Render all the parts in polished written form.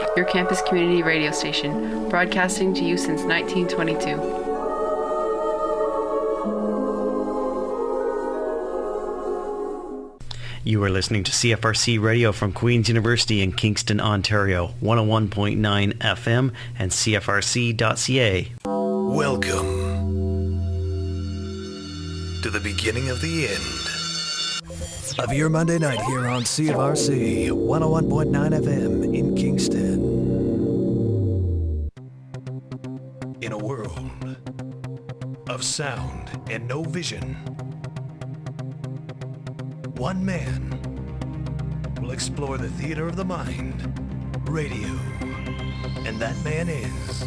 your campus community radio station, broadcasting to you since 1922. You are listening to CFRC Radio from Queen's University in Kingston, Ontario, 101.9 FM and CFRC.ca. Welcome to the beginning of the end of your Monday night here on CFRC 101.9 FM in Kingston. In a world of sound and no vision, one man will explore the theater of the mind, radio, and that man is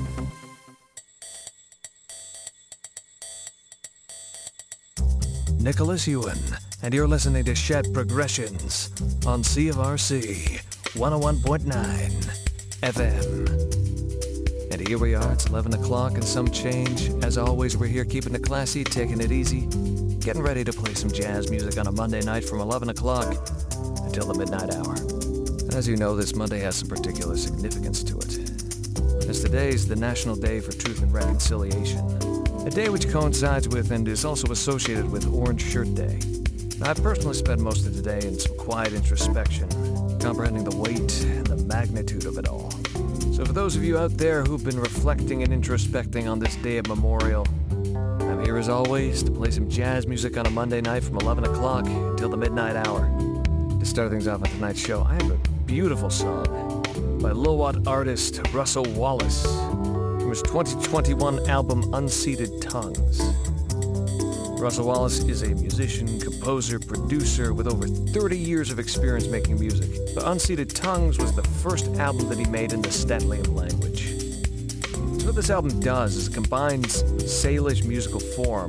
Nicholas Ewan, and you're listening to Shed Progressions on CFRC 101.9 FM. And here we are, it's 11 o'clock and some change. As always, we're here keeping it classy, taking it easy, getting ready to play some jazz music on a Monday night from 11 o'clock until the midnight hour. As you know, this Monday has some particular significance to it, as today is the National Day for Truth and Reconciliation, a day which coincides with and is also associated with Orange Shirt Day. I've personally spent most of the day in some quiet introspection, comprehending the weight and the magnitude of it all. So for those of you out there who've been reflecting and introspecting on this day of memorial, I'm here as always to play some jazz music on a Monday night from 11 o'clock until the midnight hour. To start things off on tonight's show, I have a beautiful song by Lilwat artist Russell Wallace from his 2021 album Unseated Tongues. Russell Wallace is a musician, composer, producer with over 30 years of experience making music. The Unseated Tongues was the first album that he made in the St'át'imc language. So what this album does is it combines Salish musical form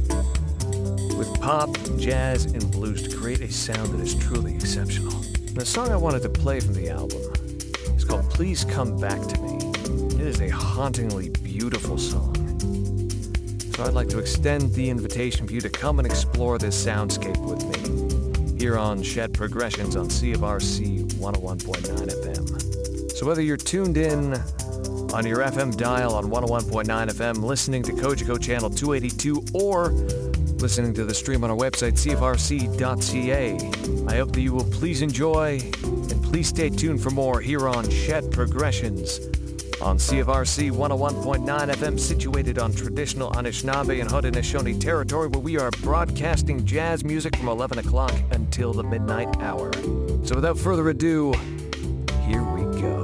with pop, jazz, and blues to create a sound that is truly exceptional. And the song I wanted to play from the album is called Please Come Back to Me. It is a hauntingly beautiful song. So I'd like to extend the invitation for you to come and explore this soundscape with me here on Shed Progressions on CFRC 101.9 FM. So whether you're tuned in on your FM dial on 101.9 FM, listening to Kojiko Channel 282, or listening to the stream on our website, cfrc.ca, I hope that you will please enjoy and please stay tuned for more here on Shed Progressions on CFRC 101.9 FM, situated on traditional Anishinaabe and Haudenosaunee territory, where we are broadcasting jazz music from 11 o'clock until the midnight hour. So without further ado, here we go.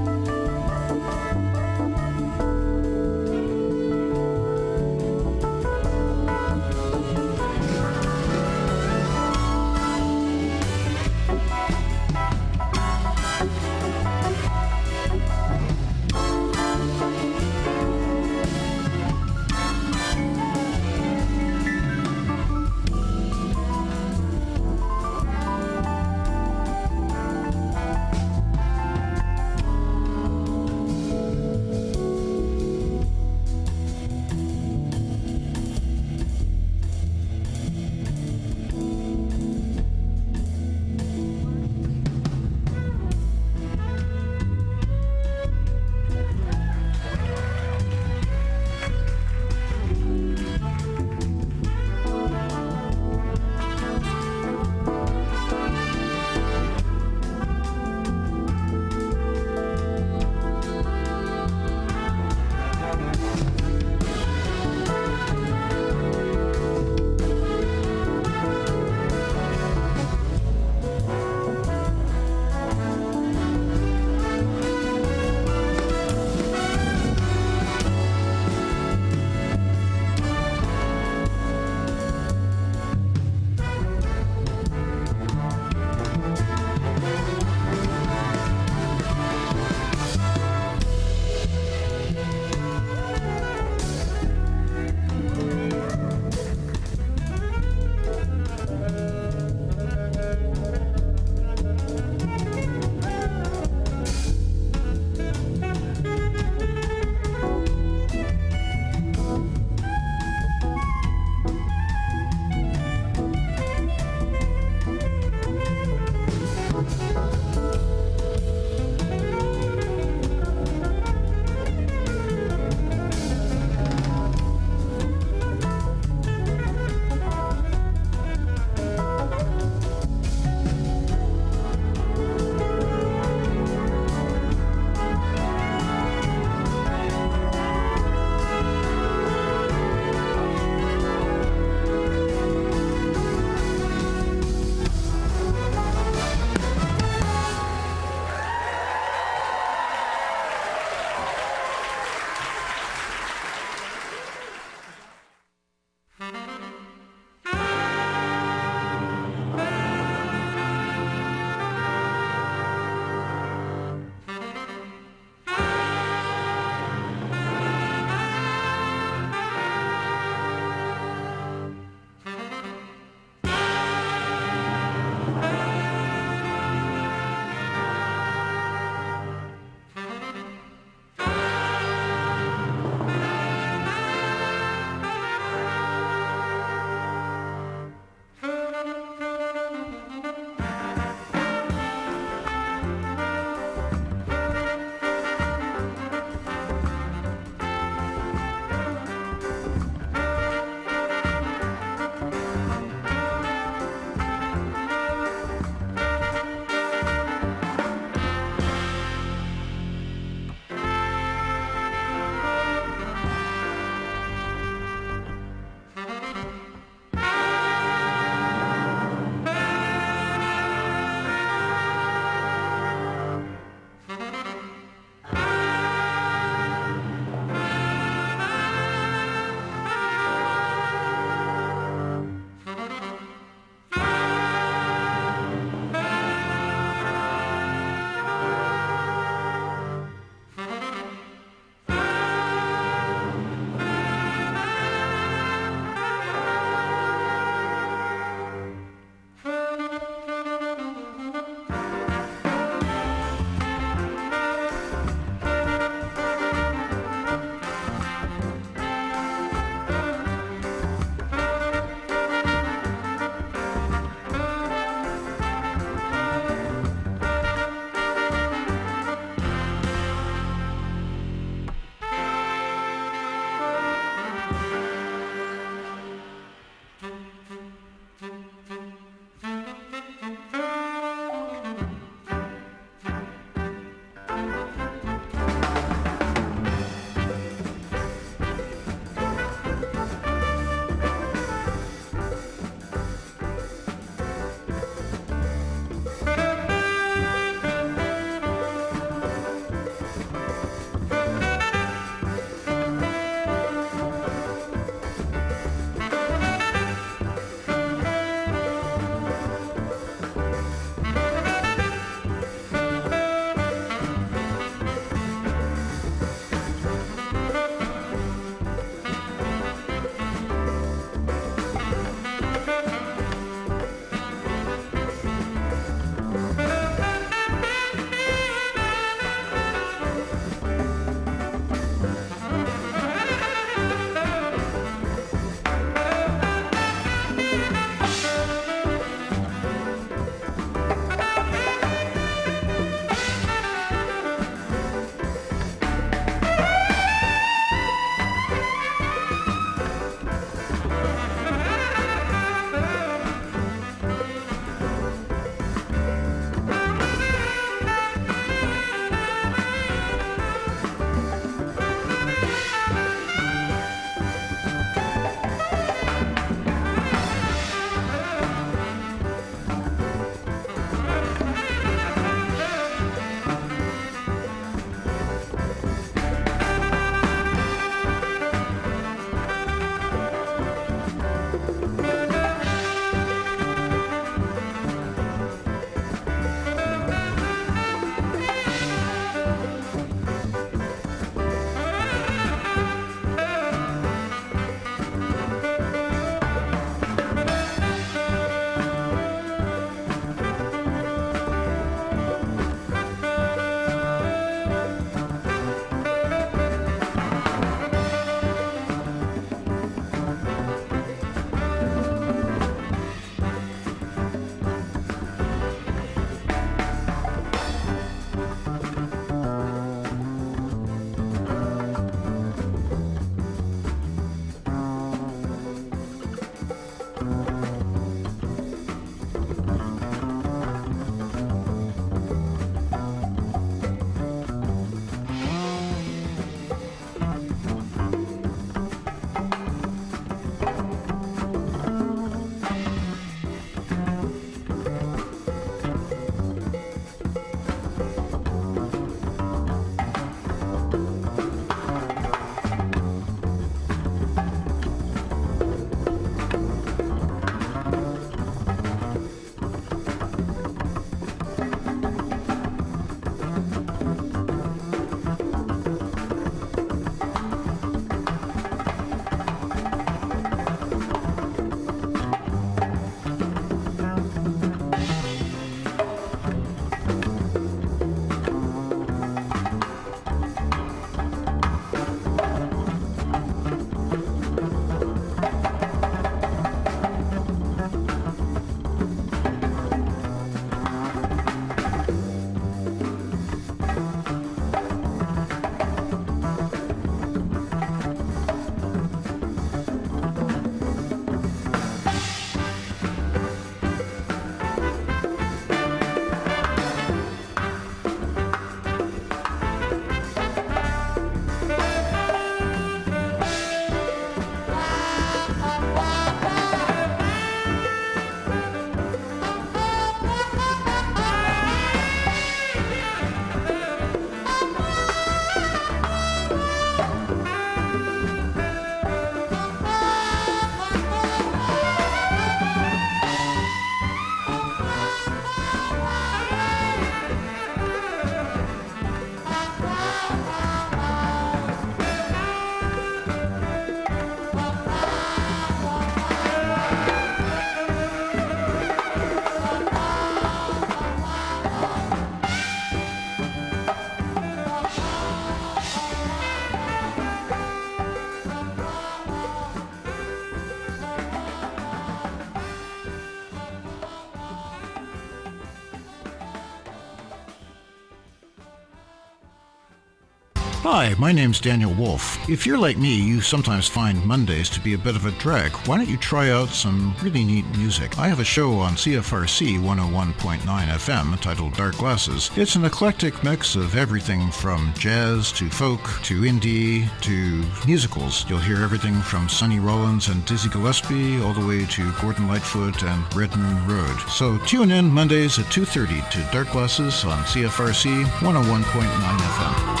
Hi, my name's Daniel Wolf. If you're like me, you sometimes find Mondays to be a bit of a drag. Why don't you try out some really neat music? I have a show on CFRC 101.9 FM titled Dark Glasses. It's an eclectic mix of everything from jazz to folk to indie to musicals. You'll hear everything from Sonny Rollins and Dizzy Gillespie all the way to Gordon Lightfoot and Red Moon Road. So tune in Mondays at 2:30 to Dark Glasses on CFRC 101.9 FM.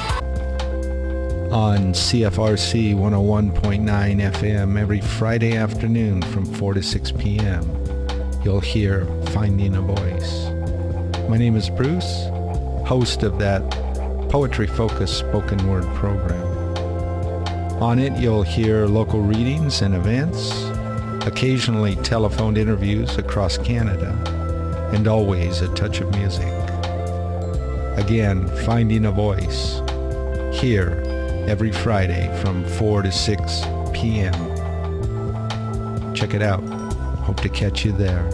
On CFRC 101.9 FM every Friday afternoon from 4 to 6 p.m. You'll hear Finding a Voice. My name is Bruce, host of that poetry-focused spoken word program. On it, you'll hear local readings and events, occasionally telephoned interviews across Canada, and always a touch of music. Again, Finding a Voice, here every Friday from 4 to 6 p.m. Check it out. Hope to catch you there.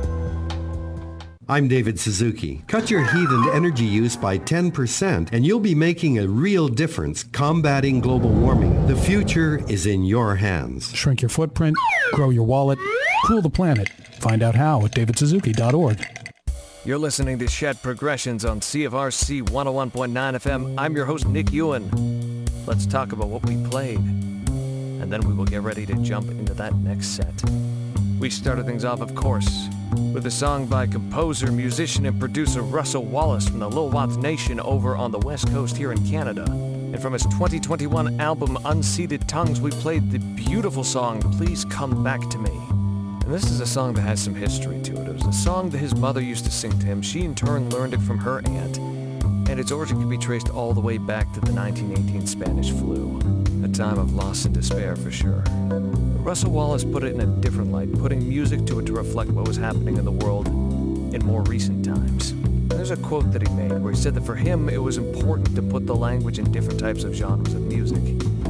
I'm David Suzuki. Cut your heat and energy use by 10% and you'll be making a real difference combating global warming. The future is in your hands. Shrink your footprint, grow your wallet, cool the planet. Find out how at davidsuzuki.org. You're listening to Shed Progressions on CFRC 101.9 FM. I'm your host, Nick Ewan. Let's talk about what we played, and then we will get ready to jump into that next set. We started things off, of course, with a song by composer, musician, and producer Russell Wallace from the Lil'wat's Nation over on the West Coast here in Canada. And from his 2021 album, Unseated Tongues, we played the beautiful song, Please Come Back to Me. And this is a song that has some history to it. It was a song that his mother used to sing to him. She, in turn, learned it from her aunt. And its origin can be traced all the way back to the 1918 Spanish flu, a time of loss and despair for sure. Russell Wallace put it in a different light, putting music to it to reflect what was happening in the world in more recent times. There's a quote that he made where he said that for him it was important to put the language in different types of genres of music,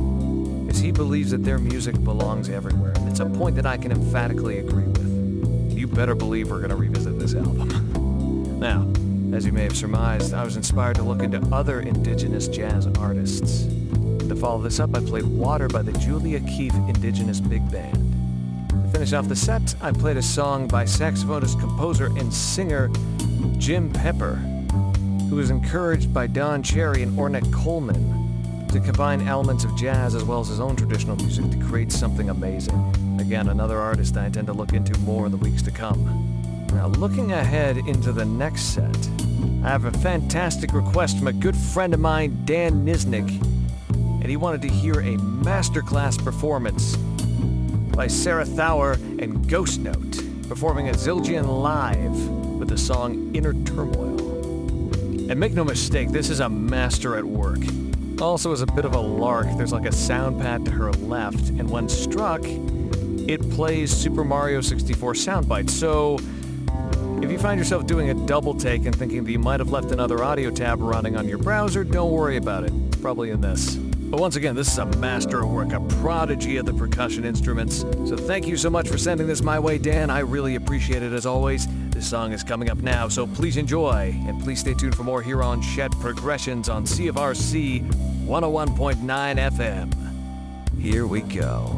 as he believes that their music belongs everywhere, and it's a point that I can emphatically agree with. You better believe we're going to revisit this album. Now, as you may have surmised, I was inspired to look into other indigenous jazz artists. To follow this up, I played Water by the Julia Keefe Indigenous Big Band. To finish off the set, I played a song by saxophonist, composer, and singer Jim Pepper, who was encouraged by Don Cherry and Ornette Coleman to combine elements of jazz as well as his own traditional music to create something amazing. Again, another artist I intend to look into more in the weeks to come. Now, looking ahead into the next set, I have a fantastic request from a good friend of mine, Dan Nisnik, and he wanted to hear a masterclass performance by Sarah Thawer and Ghost Note, performing at Zildjian Live with the song Inner Turmoil. And make no mistake, this is a master at work. Also, as a bit of a lark, there's like a sound pad to her left, and when struck, it plays Super Mario 64 soundbites. So if you find yourself doing a double take and thinking that you might have left another audio tab running on your browser, don't worry about it. It's probably in this. But once again, this is a master of work, a prodigy of the percussion instruments. So thank you so much for sending this my way, Dan. I really appreciate it as always. This song is coming up now, so please enjoy. And please stay tuned for more here on Shed Progressions on CFRC 101.9 FM. Here we go.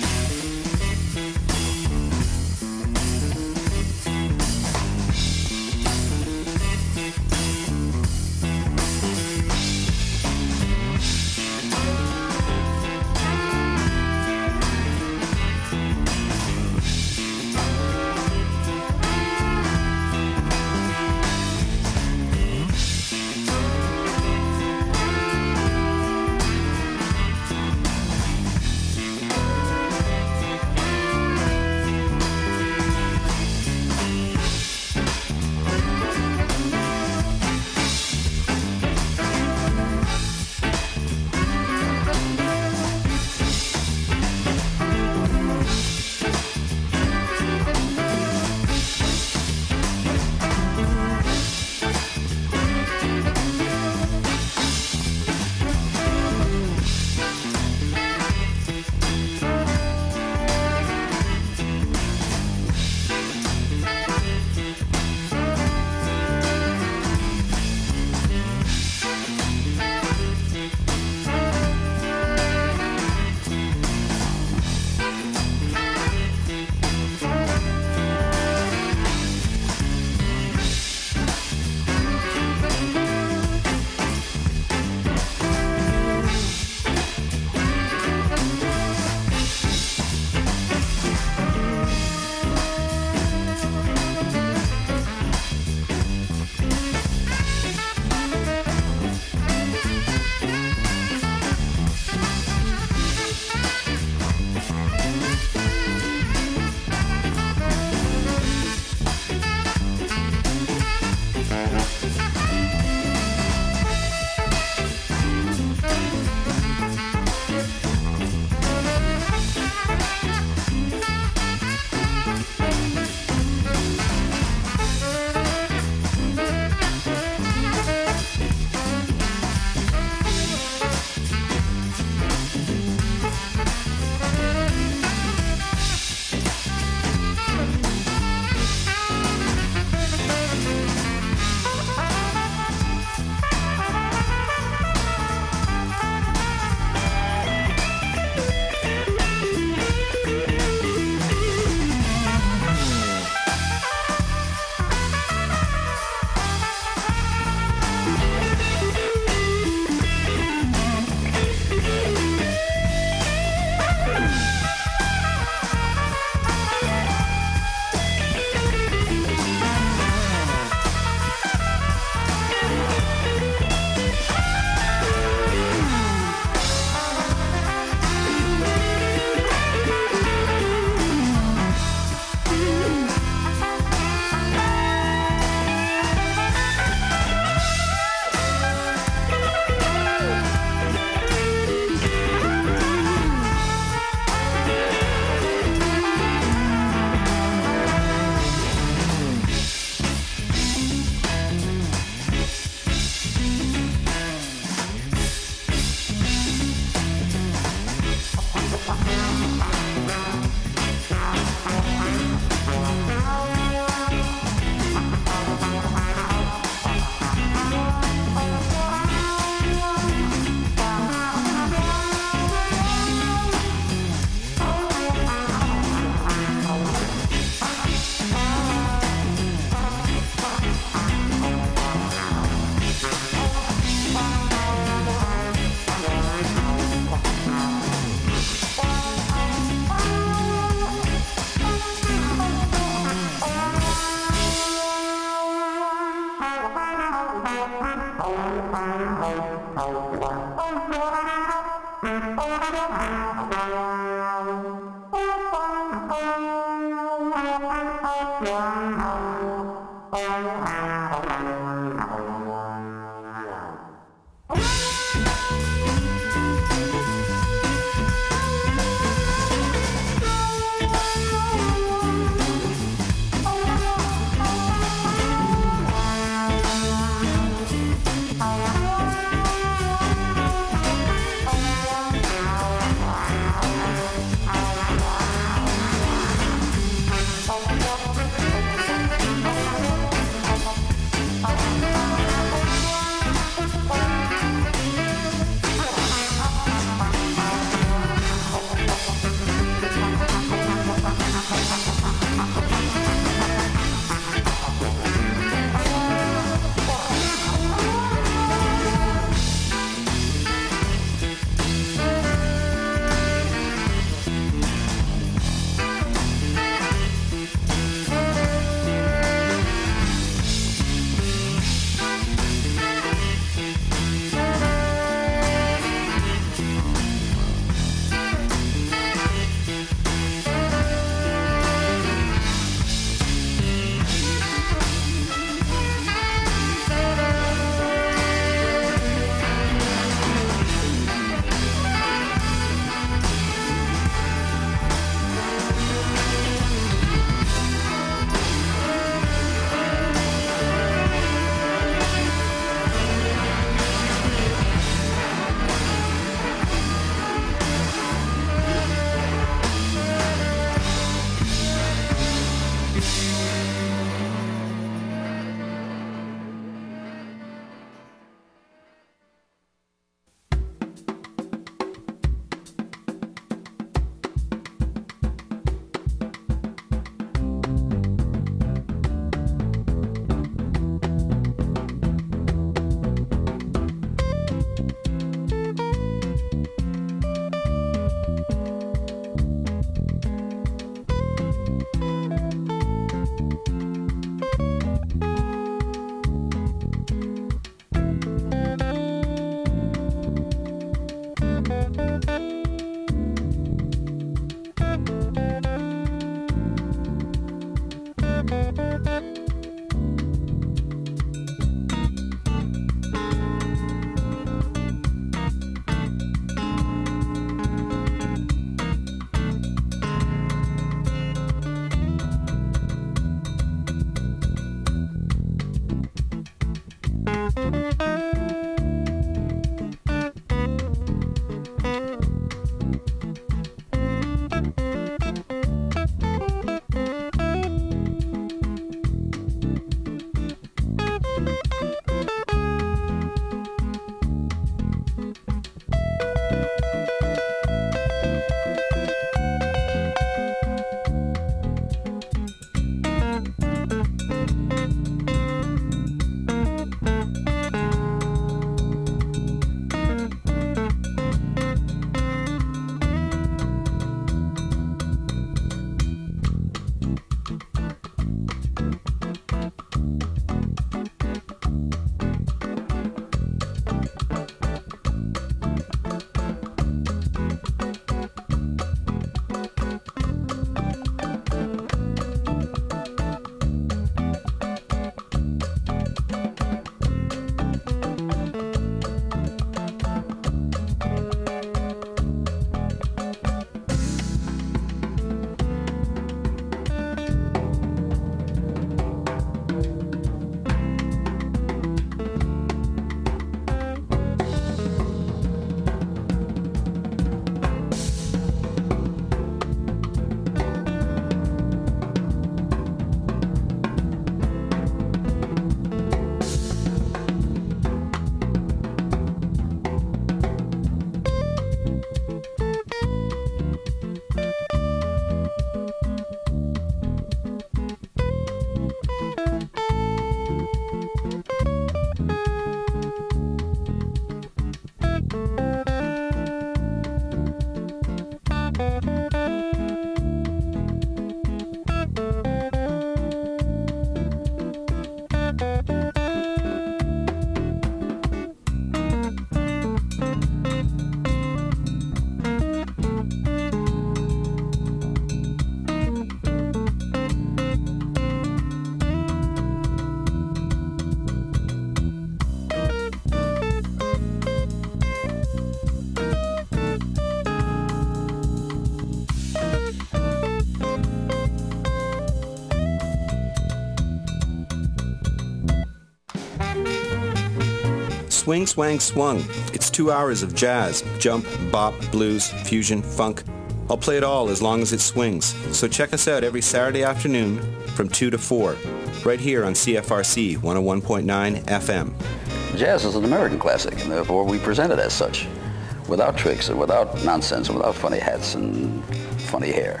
Swing Swang Swung. It's 2 hours of jazz, jump, bop, blues, fusion, funk. I'll play it all as long as it swings. So check us out every Saturday afternoon from 2 to 4, right here on CFRC 101.9 FM. Jazz is an American classic, and therefore we present it as such, without tricks and without nonsense and without funny hats and funny hair.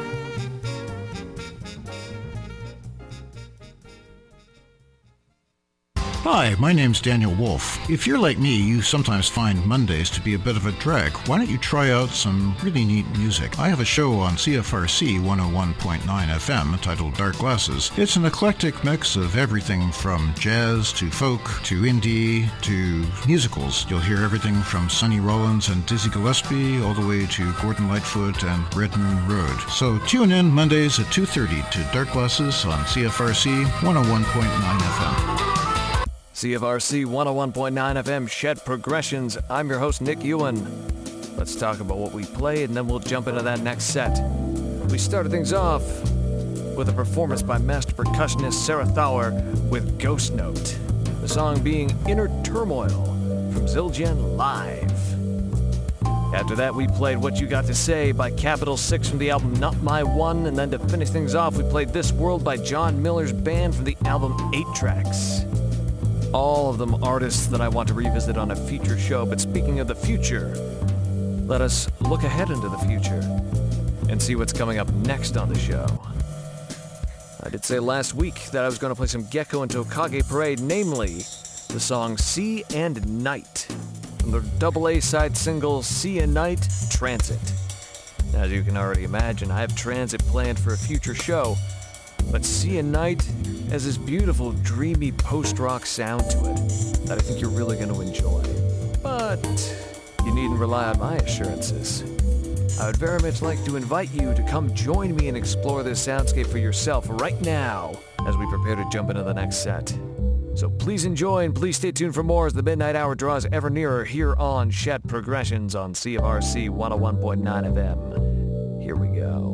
Hi, my name's Daniel Wolf. If you're like me, you sometimes find Mondays to be a bit of a drag. Why don't you try out some really neat music? I have a show on CFRC 101.9 FM titled Dark Glasses. It's an eclectic mix of everything from jazz to folk to indie to musicals. You'll hear everything from Sonny Rollins and Dizzy Gillespie all the way to Gordon Lightfoot and Red Moon Road. So tune in Mondays at 2:30 to Dark Glasses on CFRC 101.9 FM. CFRC 101.9 FM Shed Progressions. I'm your host, Nick Ewan. Let's talk about what we played, and then we'll jump into that next set. We started things off with a performance by master percussionist Sarah Thawer with Ghost Note, the song being Inner Turmoil from Zildjian Live. After that, we played What You Got to Say by Capital 6 from the album Not My One, and then to finish things off, we played This World by John Miller's band from the album 8 Tracks. All of them artists that I want to revisit on a future show. But speaking of the future, let us look ahead into the future and see what's coming up next on the show. I did say last week that I was going to play some Gecko and Tokage Parade, namely the song Sea and Night from the AA side single Sea and Night Transit. As you can already imagine, I have Transit planned for a future show, but Sea and Night has this beautiful, dreamy post-rock sound to it that I think you're really going to enjoy. But you needn't rely on my assurances. I would very much like to invite you to come join me and explore this soundscape for yourself right now as we prepare to jump into the next set. So please enjoy and please stay tuned for more as the midnight hour draws ever nearer here on Shed Progressions on CFRC 101.9 FM. Here we go.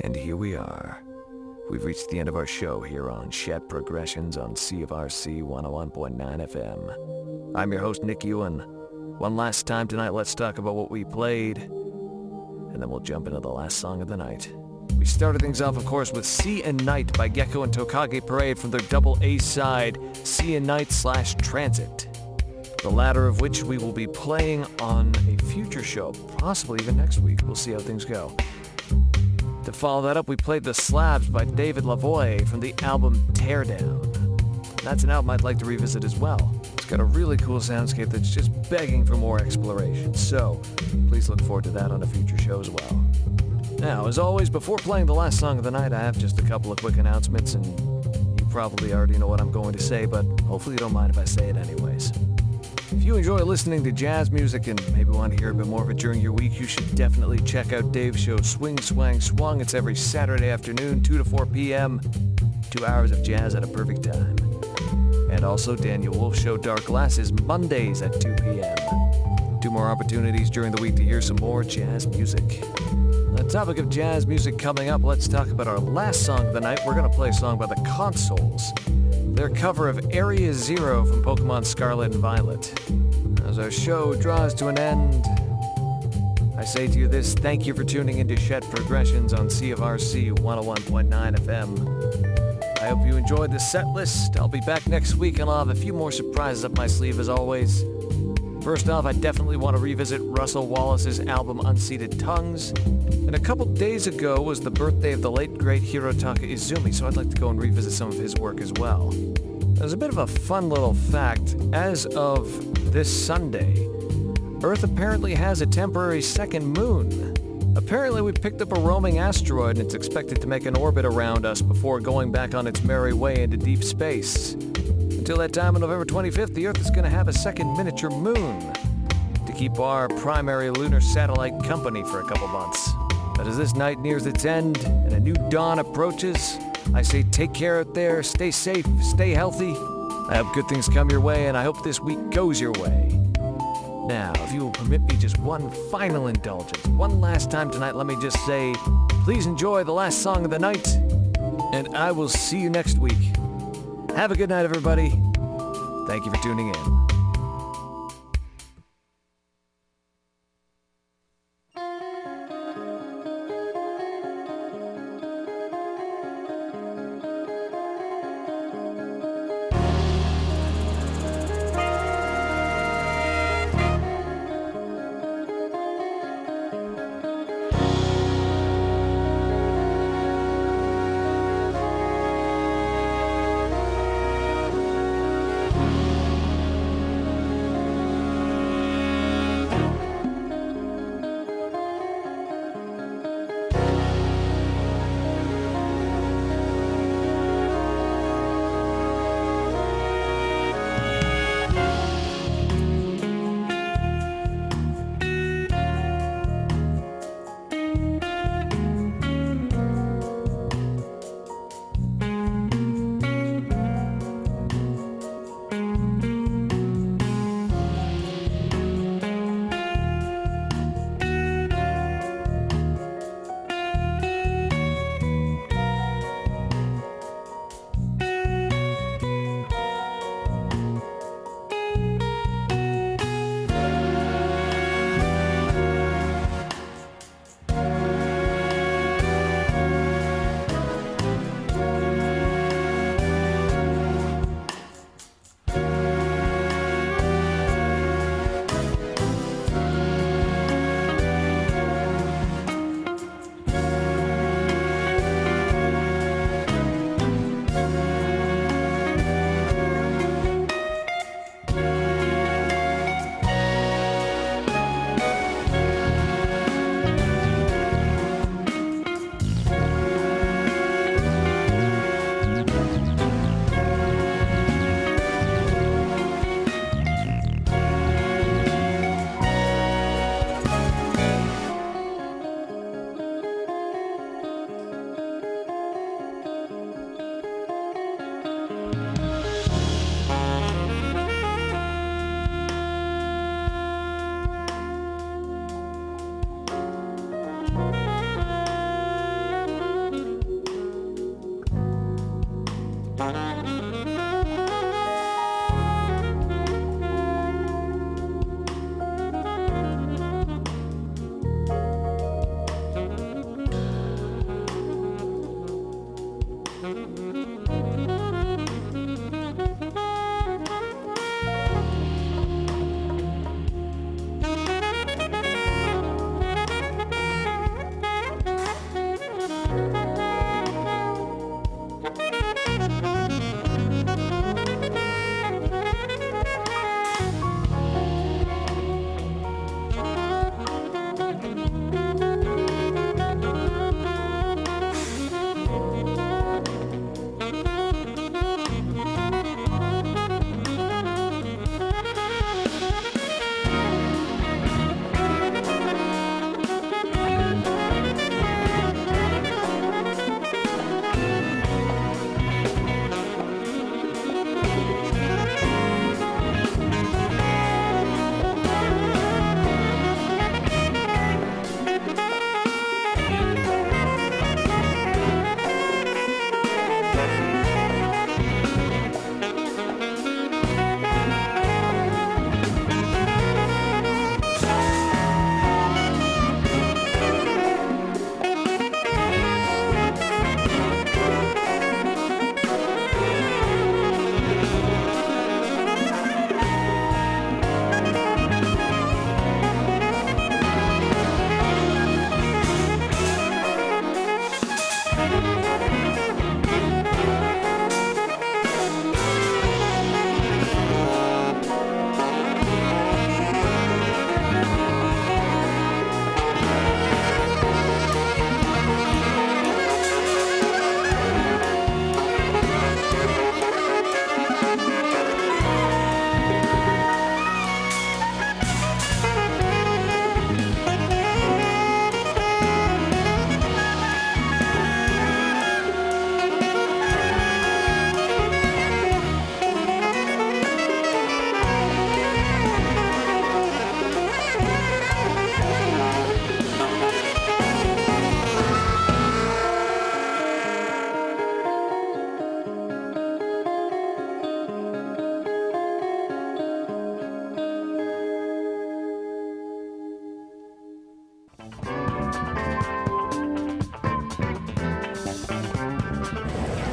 And here we are. We've reached the end of our show here on Shed Progressions on CFRC 101.9 FM. I'm your host, Nick Ewan. One last time tonight, let's talk about what we played, and then we'll jump into the last song of the night. We started things off, of course, with Sea and Night by Gecko and Tokage Parade from their double A-side, Sea and Night / Transit. The latter of which we will be playing on a future show, possibly even next week. We'll see how things go. To follow that up, we played The Slabs by David Lavoie from the album Teardown. That's an album I'd like to revisit as well. It's got a really cool soundscape that's just begging for more exploration, so please look forward to that on a future show as well. Now, as always, before playing the last song of the night, I have just a couple of quick announcements, and you probably already know what I'm going to say, but hopefully you don't mind if I say it anyways. If you enjoy listening to jazz music and maybe want to hear a bit more of it during your week, you should definitely check out Dave's show, Swing, Swang, Swung. It's every Saturday afternoon, 2 to 4 p.m., 2 hours of jazz at a perfect time. And also Daniel Wolf's show, Dark Glasses, Mondays at 2 p.m. 2 more opportunities during the week to hear some more jazz music. On the topic of jazz music coming up, let's talk about our last song of the night. We're going to play a song by the Consoles. Their cover of Area Zero from Pokemon Scarlet and Violet. As our show draws to an end, I say to you this, thank you for tuning into Shed Progressions on CFRC 101.9 FM. I hope you enjoyed the set list. I'll be back next week and I'll have a few more surprises up my sleeve as always. First off, I definitely want to revisit Russell Wallace's album Unseated Tongues. And a couple days ago was the birthday of the late great Hirotaka Izumi, so I'd like to go and revisit some of his work as well. There's a bit of a fun little fact. As of this Sunday, Earth apparently has a temporary second moon. Apparently we picked up a roaming asteroid and it's expected to make an orbit around us before going back on its merry way into deep space. Until that time on November 25th, the Earth is going to have a second miniature moon to keep our primary lunar satellite company for a couple months. But as this night nears its end and a new dawn approaches, I say take care out there, stay safe, stay healthy. I hope good things come your way and I hope this week goes your way. Now, if you will permit me just one final indulgence, one last time tonight, let me just say, please enjoy the last song of the night, and I will see you next week. Have a good night, everybody. Thank you for tuning in.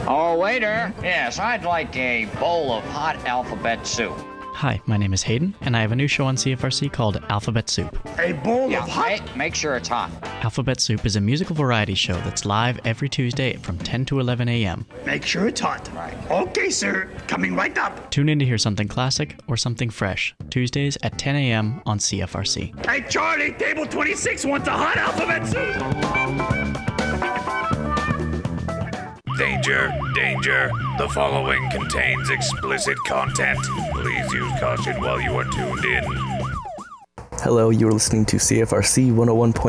Oh, waiter. Yes, I'd like a bowl of hot alphabet soup. Hi, my name is Hayden, and I have a new show on CFRC called Alphabet Soup. A bowl of hot? Make sure it's hot. Alphabet Soup is a musical variety show that's live every Tuesday from 10 to 11 a.m. Make sure it's hot. Right. Okay, sir. Coming right up. Tune in to hear something classic or something fresh, Tuesdays at 10 a.m. on CFRC. Hey, Charlie, table 26 wants a hot alphabet soup. Danger, danger. The following contains explicit content. Please use caution while you are tuned in. Hello, you're listening to CFRC 101.